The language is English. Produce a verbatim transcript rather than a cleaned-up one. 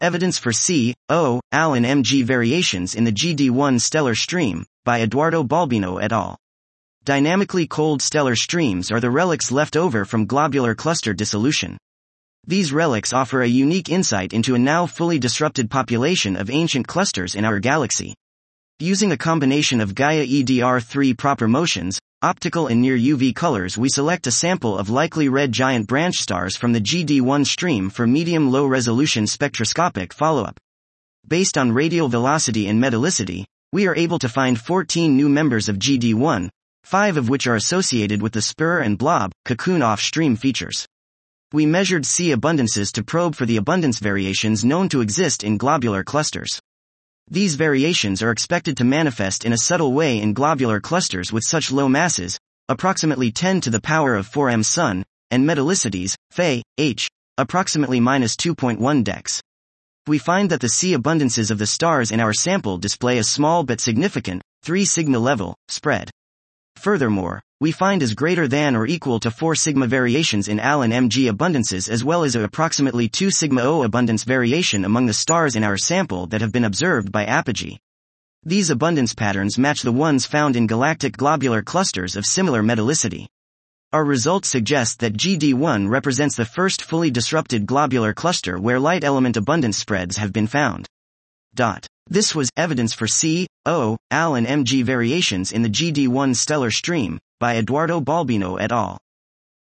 Evidence for C, O, Al and M G variations in the G D one stellar stream, by Eduardo Balbino et al. Dynamically cold stellar streams are the relics left over from globular cluster dissolution. These relics offer a unique insight into a now fully disrupted population of ancient clusters in our galaxy. Using a combination of Gaia E D R three proper motions, optical and near U V colors, we select a sample of likely red giant branch stars from the G D one stream for medium-low resolution spectroscopic follow-up. Based on radial velocity and metallicity, we are able to find fourteen new members of G D one, five of which are associated with the spur and blob, cocoon off-stream features. We measured C abundances to probe for the abundance variations known to exist in globular clusters. These variations are expected to manifest in a subtle way in globular clusters with such low masses, approximately ten to the power of four M Sun, and metallicities, Fe, H, approximately minus two point one dex. We find that the C abundances of the stars in our sample display a small but significant, three sigma level, spread. Furthermore, we find as greater than or equal to four sigma variations in Al and M G abundances, as well as a approximately two sigma O abundance variation among the stars in our sample that have been observed by Apogee. These abundance patterns match the ones found in galactic globular clusters of similar metallicity. Our results suggest that G D one represents the first fully disrupted globular cluster where light element abundance spreads have been found. Dot. This was Evidence for C, O, Al and M G variations in the G D one stellar stream, by Eduardo Balbino et al.